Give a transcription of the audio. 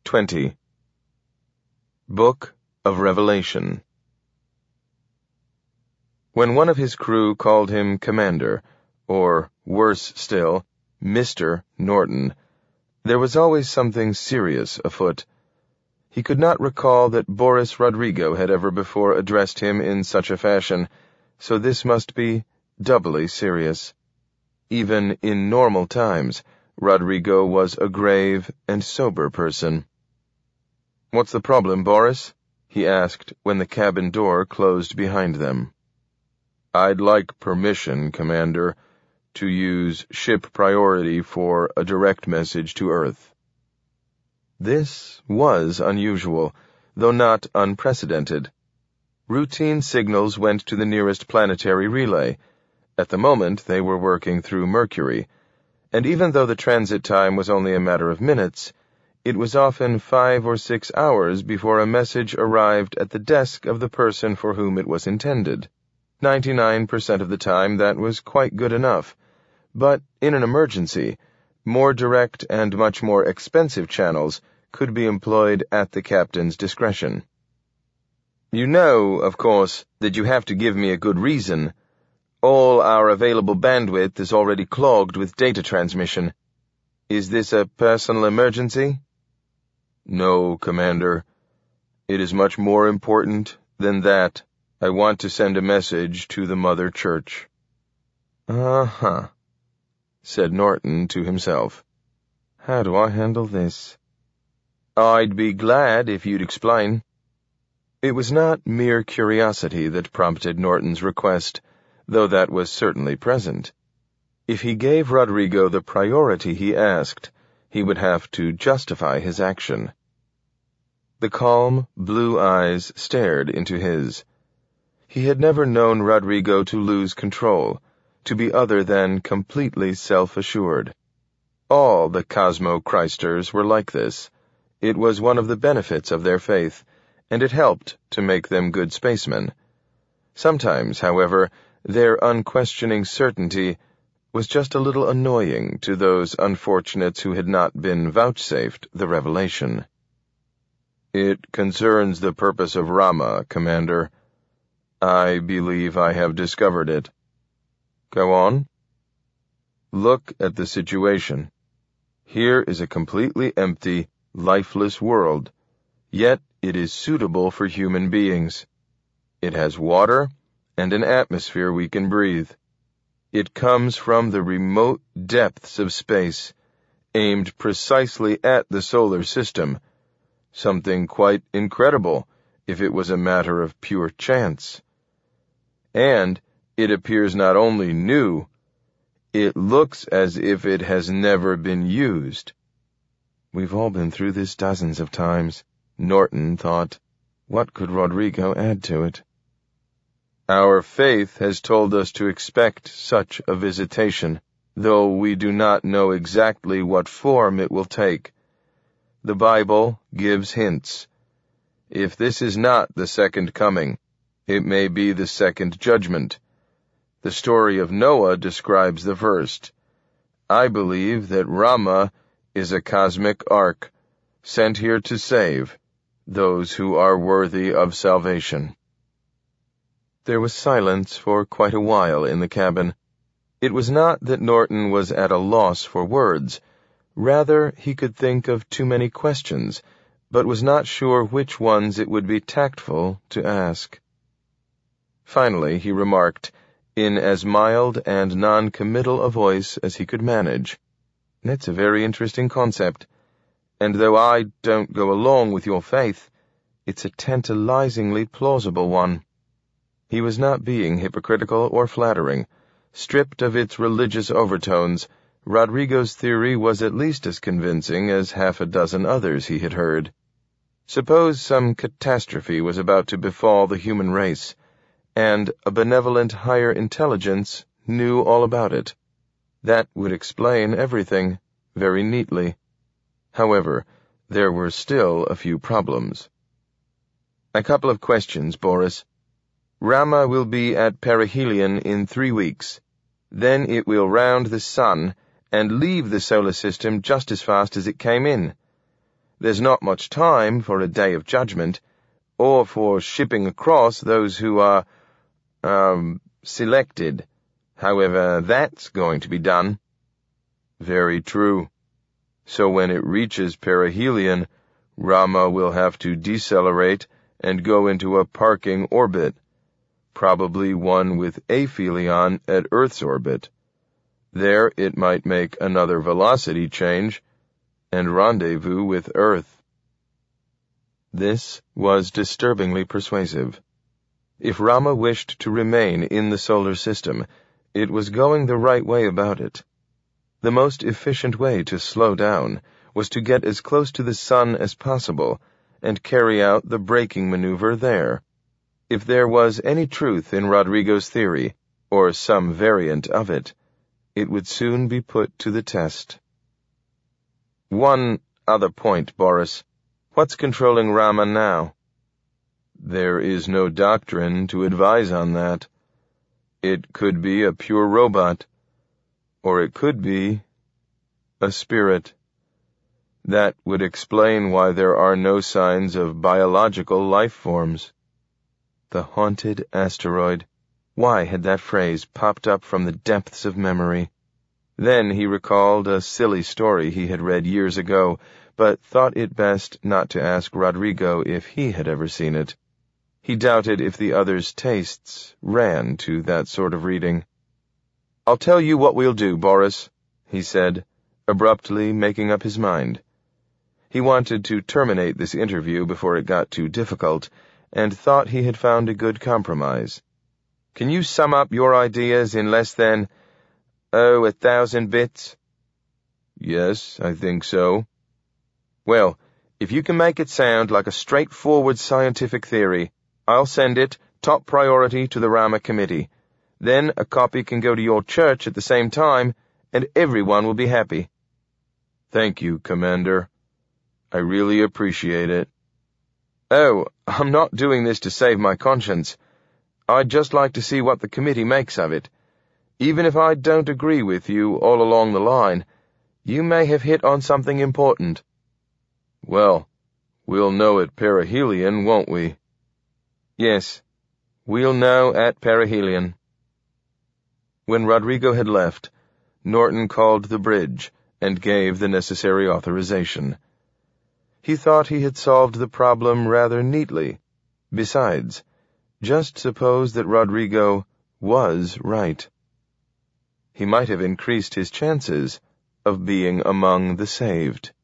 20. Book of Revelation. When one of his crew called him Commander, or, worse still, Mr. Norton, there was always something serious afoot. He could not recall that Boris Rodrigo had ever before addressed him in such a fashion, so this must be doubly serious. Even in normal times, Rodrigo was a grave and sober person. "What's the problem, Boris?" he asked when the cabin door closed behind them. "I'd like permission, Commander, to use ship priority for a direct message to Earth." This was unusual, though not unprecedented. Routine signals went to the nearest planetary relay. At the moment, they were working through Mercury, and even though the transit time was only a matter of minutes, it was often 5 or 6 hours before a message arrived at the desk of the person for whom it was intended. 99% of the time that was quite good enough, but in an emergency, more direct and much more expensive channels could be employed at the captain's discretion. "You know, of course, that you have to give me a good reason. All our available bandwidth is already clogged with data transmission. Is this a personal emergency?" "No, Commander. It is much more important than that. I want to send a message to the Mother Church." "Uh-huh," said Norton to himself. "How do I handle this?" "I'd be glad if you'd explain." It was not mere curiosity that prompted Norton's request, though that was certainly present. If he gave Rodrigo the priority he asked, he would have to justify his action. The calm, blue eyes stared into his. He had never known Rodrigo to lose control, to be other than completely self-assured. All the Cosmo Christers were like this. It was one of the benefits of their faith, and it helped to make them good spacemen. Sometimes, however, their unquestioning certainty was just a little annoying to those unfortunates who had not been vouchsafed the revelation. "It concerns the purpose of Rama, Commander. I believe I have discovered it." "Go on." "Look at the situation. Here is a completely empty, lifeless world, yet it is suitable for human beings. It has water and an atmosphere we can breathe. It comes from the remote depths of space, aimed precisely at the solar system, something quite incredible if it was a matter of pure chance. And it appears not only new, it looks as if it has never been used." We've all been through this dozens of times, Norton thought. What could Rodrigo add to it? "Our faith has told us to expect such a visitation, though we do not know exactly what form it will take. The Bible gives hints. If this is not the second coming, it may be the second judgment. The story of Noah describes the first. I believe that Rama is a cosmic ark, sent here to save those who are worthy of salvation." There was silence for quite a while in the cabin. It was not that Norton was at a loss for words. Rather, he could think of too many questions, but was not sure which ones it would be tactful to ask. Finally, he remarked, in as mild and non-committal a voice as he could manage, "That's a very interesting concept, and though I don't go along with your faith, it's a tantalizingly plausible one." He was not being hypocritical or flattering. Stripped of its religious overtones, Rodrigo's theory was at least as convincing as half a dozen others he had heard. Suppose some catastrophe was about to befall the human race, and a benevolent higher intelligence knew all about it. That would explain everything, very neatly. However, there were still a few problems. "A couple of questions, Boris. Rama will be at perihelion in 3 weeks. Then it will round the sun and leave the solar system just as fast as it came in. there's not much time for a day of judgment, or for shipping across those who are, selected, however that's going to be done. Very true. So when it reaches perihelion, Rama will have to decelerate and go into a parking orbit, probably one with aphelion at Earth's orbit. There it might make another velocity change and rendezvous with Earth. This was disturbingly persuasive. If Rama wished to remain in the solar system, it was going the right way about it. The most efficient way to slow down was to get as close to the sun as possible and carry out the braking maneuver there. If there was any truth in Rodrigo's theory, or some variant of it, it would soon be put to the test. One other point, Boris. What's controlling Rama now? There is no doctrine to advise on that. It could be a pure robot, or it could be a spirit. That would explain why there are no signs of biological life forms. The haunted asteroid. Why had that phrase popped up from the depths of memory? Then he recalled a silly story he had read years ago, but thought it best not to ask Rodrigo if he had ever seen it. He doubted if the other's tastes ran to that sort of reading. "I'll tell you what we'll do, Boris," he said, abruptly making up his mind. He wanted to terminate this interview before it got too difficult, and thought he had found a good compromise. "Can you sum up your ideas in less than, 1,000 bits?" "Yes, I think so." "Well, if you can make it sound like a straightforward scientific theory, I'll send it, top priority, to the Rama Committee. Then a copy can go to your church at the same time, and everyone will be happy." "Thank you, Commander. I really appreciate it." "Oh, I'm not doing this to save my conscience. I'd just like to see what the committee makes of it. Even if I don't agree with you all along the line, you may have hit on something important." "Well, we'll know at perihelion, won't we?" "Yes, we'll know at perihelion." When Rodrigo had left, Norton called the bridge and gave the necessary authorization. He thought he had solved the problem rather neatly. Besides, just suppose that Rodrigo was right. He might have increased his chances of being among the saved.